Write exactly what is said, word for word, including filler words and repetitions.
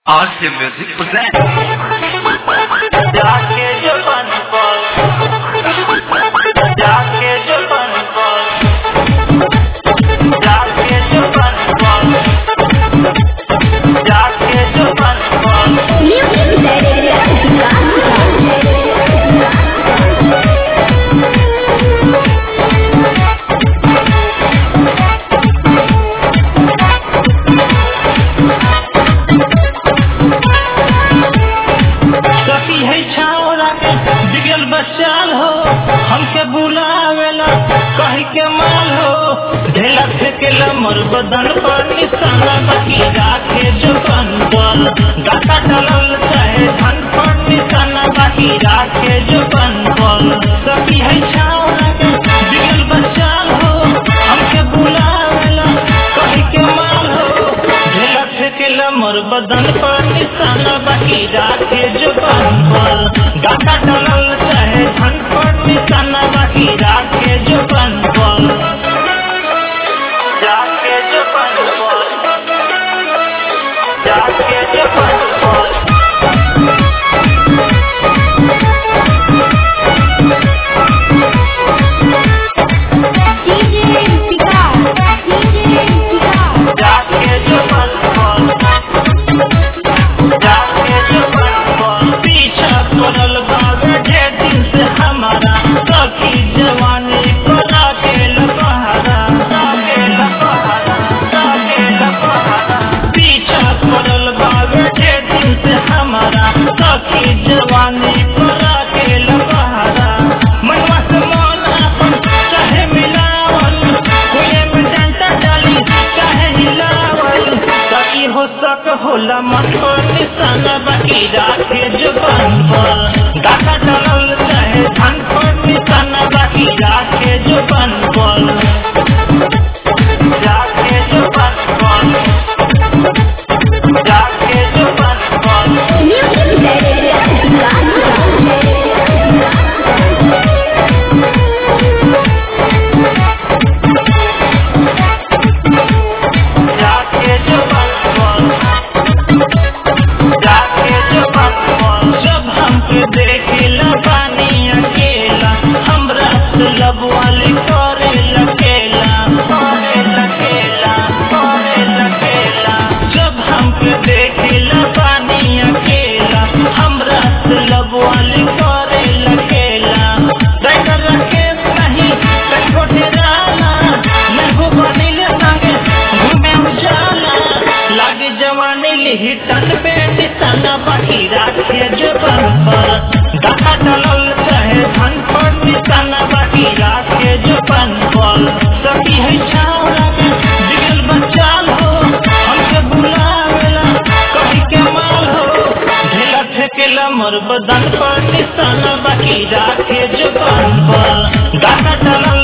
Awesome Music presents जाके जो बन पर जाके जो बन पर जाके जो बन पर जाके जो बन पर सखी है छावरा के बिगल बचाल हो हमके बुलावेला कही के माल हो ढेला फेंकेला मोर बदन पर निशाना बाकी राखे जो बंदल गाता डलल चाहे धन पर निशाना बाकी राखे जो बंदल सखी है छावरा के बिगल बचाल हो हमके बुलावेला कही के माल हो ढेला फेंकेला मोर बदन पर निशाना बाकी राखे जो बंदल गाता डलल चाहे धन पर निशाना बाकी राखे जो बंदल जाके जो बंदल जाके जो बंदल जाके जो बंदल जाके जो बंदल पीछा पड़ल बावे जे दिन से हमारा सखी जवानी को राखे लपहारा राखे लपहारा राखे लपहारा पीछा पड़ल बावे जे दिन से हमारा सखी जवानी को राखे लपहारा मनवा से मन अपन चाहे मिलावल कोई में डंडा डाली चाहे हिलावल सखी हो सक होला मन पर निशाना बाकी राखे जो बंदल गाता डलल चाहे धन पर निशाना बाकी राखे जो बंदल जाके जो बंदल जाके जो बंदल जाके जो बंदल जाके जो बंदल जब हमके देखेला पानी अकेला हमरा से लब वाली करे लकेला करे लकेला करे लकेला जब हमके देखेला पानी अकेला हमरा से लब वाली करे लकेला ड्राइवर राकेश नहीं कहीं डेराना मैं हो बनिले संगे घूमे उजाला लागे जवानी लिही तन पे निशाना बाकी राखे जो बंदल गाता डलल चाहे धन पर निशाना बाकी राखे जो बंदल सखी है छावरा के बिगल बचाल हो हमके बुलावेला कही के माल हो ढेला फेंकेला मोर बदन पर निशाना बाकी राखे जो बंदल गाता डलल